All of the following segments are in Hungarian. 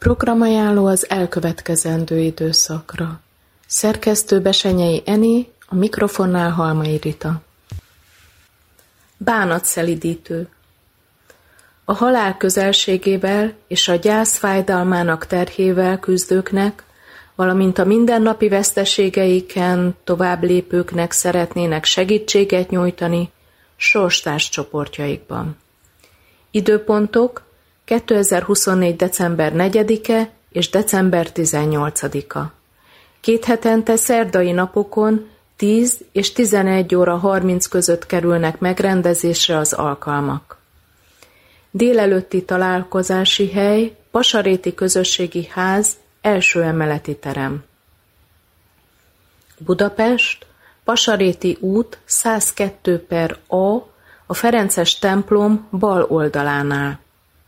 Programajánló az elkövetkezendő időszakra. Szerkesztő Besenyei Eni, a mikrofonnál Halmai Rita. Bánatszelidítő. A halál közelségével és a gyász fájdalmának terhével küzdőknek, valamint a mindennapi veszteségeiken tovább lépőknek szeretnének segítséget nyújtani sorstárs csoportjaikban. Időpontok 2024. december 4-e és december 18-a. 2 hetente szerdai napokon 10 és 11 óra 30 között kerülnek megrendezésre az alkalmak. Délelőtti találkozási hely Pasaréti Közösségi Ház első emeleti terem. Budapest, Pasaréti út 102/A, a Ferences templom bal oldalánál.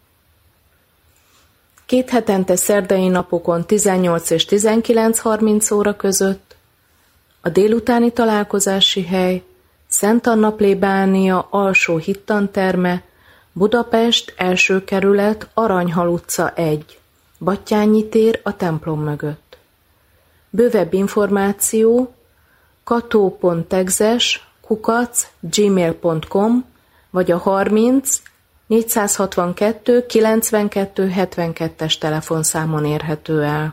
2 hetente szerdai napokon 18 és 19:30 óra között. A délutáni találkozási hely Szent Anna plébánia alsó hittanterme, Budapest első kerület, Aranyhal utca 1, Battyányi tér a templom mögött. Bővebb információ kato.tegzes@gmail.com vagy a 30 462 92 72-es telefonszámon érhető el.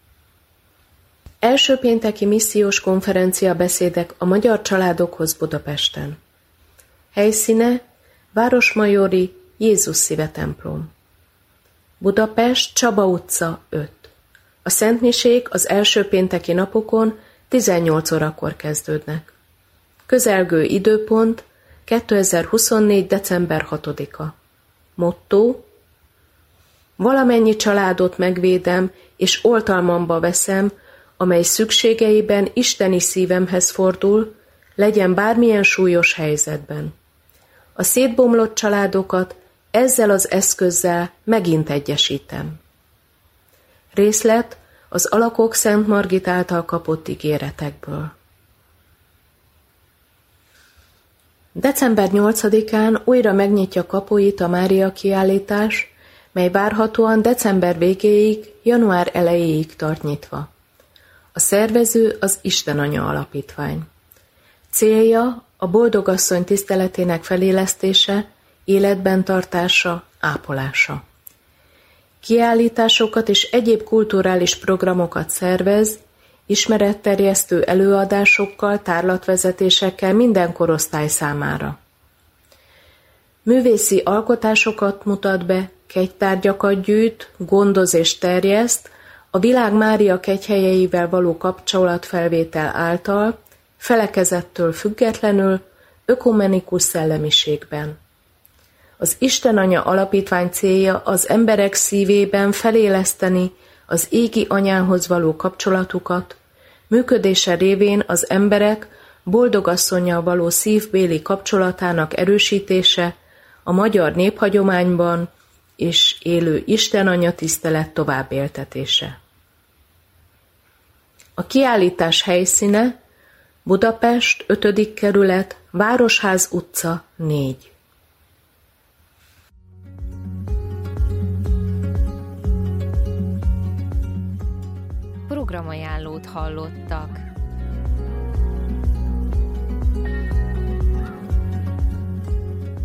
Első pénteki missziós konferencia beszédek a magyar családokhoz Budapesten. Helyszíne Városmajori Jézus Szíve templom. Budapest, Csaba utca 5. A szentmisék az első pénteki napokon 18 órakor kezdődnek. Közelgő időpont 2024. december 6-a. Motto: valamennyi családot megvédem és oltalmamba veszem, amely szükségeiben isteni szívemhez fordul, legyen bármilyen súlyos helyzetben. A szétbomlott családokat ezzel az eszközzel megint egyesítem. Részlet az Alakok Szent Margit által kapott ígéretekből. December 8-án újra megnyitja kapuit a Mária kiállítás, mely várhatóan december végéig, január elejéig tart nyitva. A szervező az Istenanya Alapítvány. Célja a boldogasszony tiszteletének felélesztése, életben tartása, ápolása. Kiállításokat és egyéb kulturális programokat szervez, ismeretterjesztő előadásokkal, tárlatvezetésekkel minden korosztály számára. Művészi alkotásokat mutat be, kegytárgyakat gyűjt, gondoz és terjeszt, a világ Mária kegyhelyeivel való kapcsolatfelvétel által, felekezettől függetlenül, ökumenikus szellemiségben. Az Istenanya Alapítvány célja az emberek szívében feléleszteni az égi anyához való kapcsolatukat, működése révén az emberek boldogasszonnyal való szívbéli kapcsolatának erősítése, a magyar néphagyományban és élő Istenanya tisztelet továbbéltetése. A kiállítás helyszíne Budapest 5. kerület, Városház utca 4. Programajánlót hallottak.